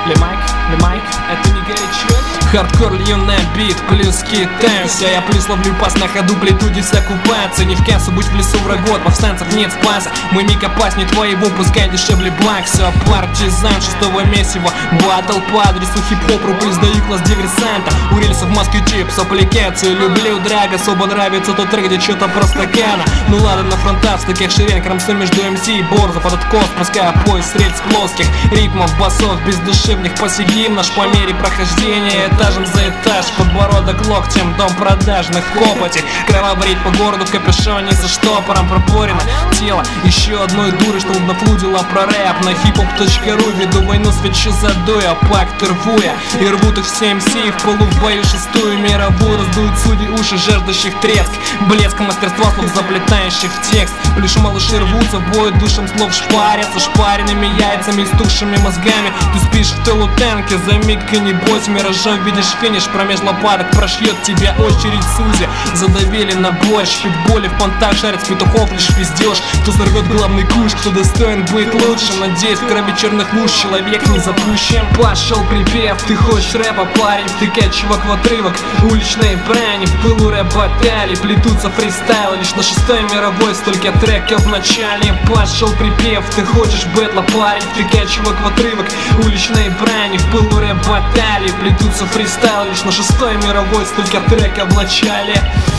Лемайк, это не горячо. Хардкор лью на бит, плюс китаемся. Я плюс ловлю пас на ходу, плету десоккупации. Не в кассу, будь в лесу врагов, повстанцев нет спаса. Мы миг опаснее твоего, пускай дешевле благ. Все, партизан, шестого месива. Батл по адресу хип-хоп, рубль сдаю класс диверсанта. У рельсов в Москве тип, с аппликацией. Люблю драг, особо нравится тот трек, где что-то про стакана. Ну ладно, на фронтах, с таких ширин, кромсу между МС и борзов. Под откос, пуская поезд с рельс плоских. Ритмов, басов, бездушевных, посидим наш по мере прохождения. Этажем за этаж, подбородок локтем, дом продажных копоти. Кроваварить по городу в капюшоне за штопором пропорено тело еще одной дуры, что нафлудила про рэп. На hiphop.ru веду войну, свечу задуя, пакт рвуя. И рвут их все МС в полу в бою шестую мировую. Раздуют судьи уши жаждущих треск, блеск мастерства слов, заплетающих в текст. Плюшу малыши рвутся в бой, душем слов шпарятся шпаренными яйцами и стухшими мозгами. Ты спишь в тылу танки, за миг и не бойся, миражом видишь финиш, промеж лопаток прошьет тебя очередь Сузи. Задавили на борщ, питболи в понтах шарят с петухов, лишь пиздеж. Кто сорвет главный куш, кто достоин быть лучше. Надеюсь, в крови черных луж человек не запущен. Пошел припев, ты хочешь рэпа, парень, втыкай чувак в отрывок. Уличные брани, в пылу рэп-баталий плетутся фристайлы, лишь на шестой мировой столько треков в начале. Пошел припев, ты хочешь бэтла, парень, втыкай чувак в отрывок. Уличные брани, в пылу рэп-баталий плетутся фристайлы, лишь на шестой мировой столько треков в начале.